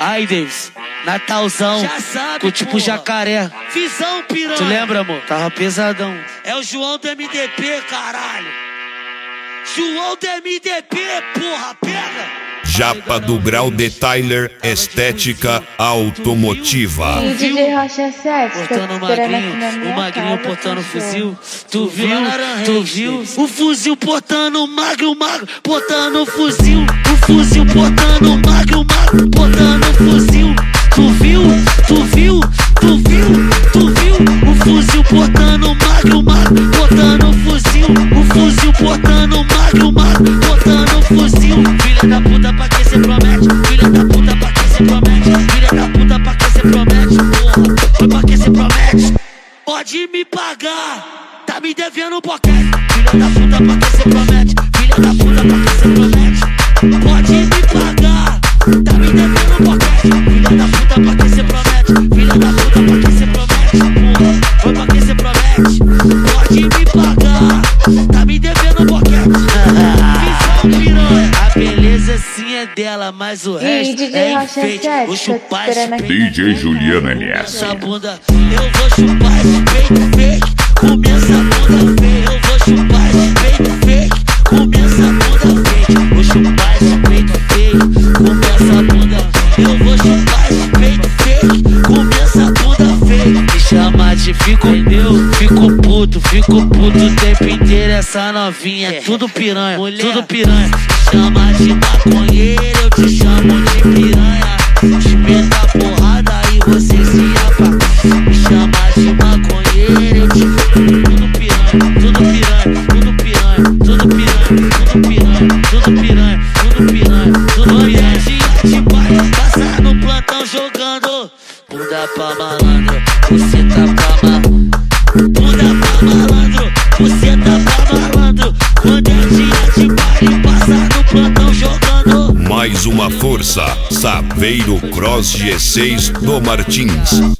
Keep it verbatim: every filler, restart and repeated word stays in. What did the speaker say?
Aí, Davis, Natalzão, Já sabe, com tipo porra. jacaré. Visão, piranha. Tu lembra, amor? Tava pesadão. É o João do M D P, caralho. João do M D P, porra, pega. Japa do Grau de Tyler, estética automotiva. E D J Rocha sete, Portando o tô esperando aqui magrinho, na o minha magrinho casa, portando o cachorro. fuzil. Tu viu, Laranjeiras. tu viu? O fuzil portando o magro, o magro, portando o fuzil. O fuzil portando o magro, o magro, portando o fuzil. Tu viu, tu viu, tu viu, tu viu? O fuzil portando o magro, o magro, portando o fuzil. O fuzil portando o magro, o magro, portando o fuzil. Filha da puta, pra que cê promete? Filha da puta, pra que cê promete? Filha da puta, pra que cê promete? Porra, foi pra que cê promete? Pode me pagar, tá me devendo um boquete. Filha da puta, pra que cê promete? Filha da puta, pra que cê promete? Pode me pagar, tá me devendo um boquete. Filha da puta, pra que cê promete? Filha da puta, pra que cê promete? Porra, foi pra que cê promete? Pode me pagar, tá me devendo um boquete. Visão, piranha. A beleza sim é dela, mas o E resto D J é Rocha enfeite. sete, Vou tô chupar esperando esse aqui. D J Juliano L S. essa bunda, eu vou chupar esse peito fake, comer essa bunda feia. Eu vou chupar esse peito fake, comer essa bunda fake. Vou chupar esse peito feio, comer essa bunda. Eu vou chupar esse peito fake, comer essa bunda feia. Me chama de fico, entendeu? Fico puto, fico puto o tempo inteiro. Essa novinha é tudo piranha, tudo piranha. Me chama de maconheiro, eu te chamo de piranha. Te meta a porrada e você se apa. Me chama de maconheiro, eu te tudo piranha, tudo piranha, tudo piranha, tudo piranha, tudo piranha, tudo piranha, tudo piranha, tudo piranha. De pai, passa no plantão jogando bunda pra malandro, você tá pra malandro. Bunda pra malandro, você tá pra malandro. Quando é dia de baile, passa no plantão jogando. Mais uma força, Saveiro Cross G seis do Martins.